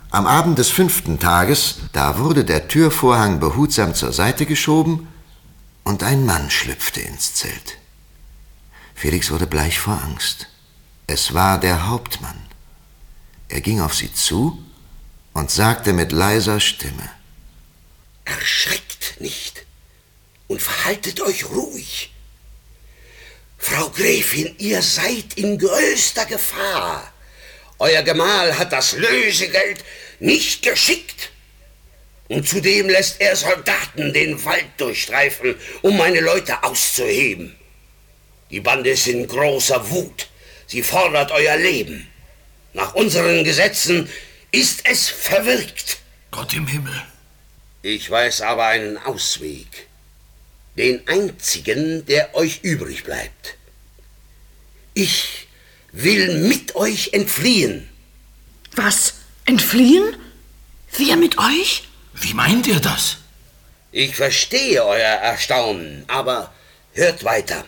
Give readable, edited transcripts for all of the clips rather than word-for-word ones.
Am Abend des 5. Tages, da wurde der Türvorhang behutsam zur Seite geschoben und ein Mann schlüpfte ins Zelt. Felix wurde bleich vor Angst. Es war der Hauptmann. Er ging auf sie zu und sagte mit leiser Stimme: Erschreckt nicht und verhaltet euch ruhig. Frau Gräfin, ihr seid in größter Gefahr. Euer Gemahl hat das Lösegeld nicht geschickt. Und zudem lässt er Soldaten den Wald durchstreifen, um meine Leute auszuheben. Die Bande ist in großer Wut. Sie fordert euer Leben. Nach unseren Gesetzen ist es verwirkt. Gott im Himmel. Ich weiß aber einen Ausweg. Den einzigen, der euch übrig bleibt. Ich will mit euch entfliehen. Was? Entfliehen? Wir mit euch? Wie meint ihr das? Ich verstehe euer Erstaunen, aber hört weiter.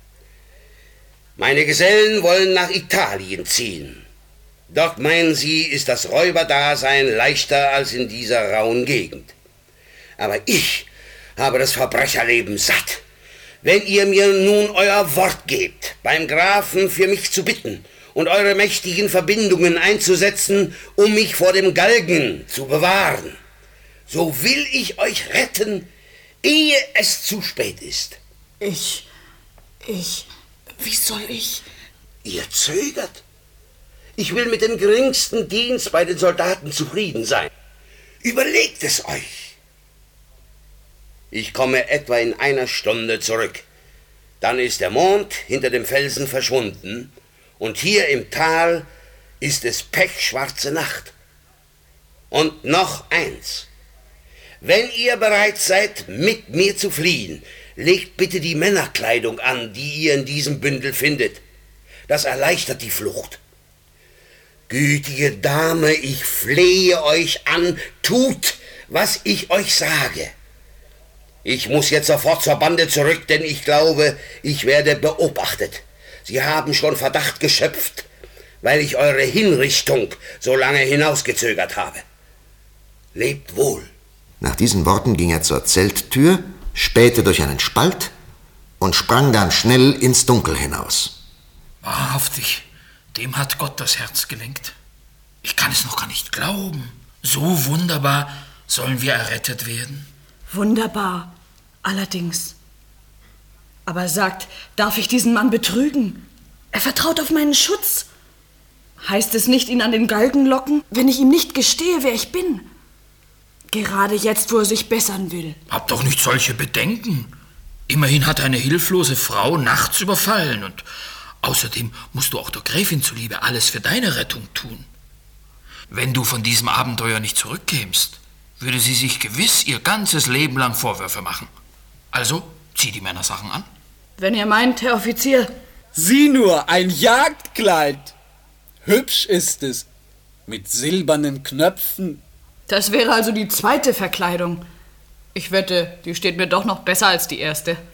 Meine Gesellen wollen nach Italien ziehen. Dort, meinen sie, ist das Räuberdasein leichter als in dieser rauen Gegend. Aber ich habe das Verbrecherleben satt. Wenn ihr mir nun euer Wort gebt, beim Grafen für mich zu bitten und eure mächtigen Verbindungen einzusetzen, um mich vor dem Galgen zu bewahren, so will ich euch retten, ehe es zu spät ist. Wie soll ich? Ihr zögert. Ich will mit dem geringsten Dienst bei den Soldaten zufrieden sein. Überlegt es euch. Ich komme etwa in einer Stunde zurück. Dann ist der Mond hinter dem Felsen verschwunden und hier im Tal ist es pechschwarze Nacht. Und noch eins. Wenn ihr bereit seid, mit mir zu fliehen, legt bitte die Männerkleidung an, die ihr in diesem Bündel findet. Das erleichtert die Flucht. Gütige Dame, ich flehe euch an, tut, was ich euch sage. Ich muss jetzt sofort zur Bande zurück, denn ich glaube, ich werde beobachtet. Sie haben schon Verdacht geschöpft, weil ich eure Hinrichtung so lange hinausgezögert habe. Lebt wohl. Nach diesen Worten ging er zur Zelttür, spähte durch einen Spalt und sprang dann schnell ins Dunkel hinaus. Wahrhaftig, dem hat Gott das Herz gelenkt. Ich kann es noch gar nicht glauben. So wunderbar sollen wir errettet werden. Wunderbar, allerdings. Aber sagt, darf ich diesen Mann betrügen? Er vertraut auf meinen Schutz. Heißt es nicht, ihn an den Galgen locken, wenn ich ihm nicht gestehe, wer ich bin? Gerade jetzt, wo er sich bessern will. Hab doch nicht solche Bedenken. Immerhin hat eine hilflose Frau nachts überfallen und außerdem musst du auch der Gräfin zuliebe alles für deine Rettung tun. Wenn du von diesem Abenteuer nicht zurückkämst, würde sie sich gewiss ihr ganzes Leben lang Vorwürfe machen. Also, zieh die Männersachen an. Wenn ihr meint, Herr Offizier. Sieh nur, ein Jagdkleid. Hübsch ist es, mit silbernen Knöpfen. Das wäre also die zweite Verkleidung. Ich wette, die steht mir doch noch besser als die erste.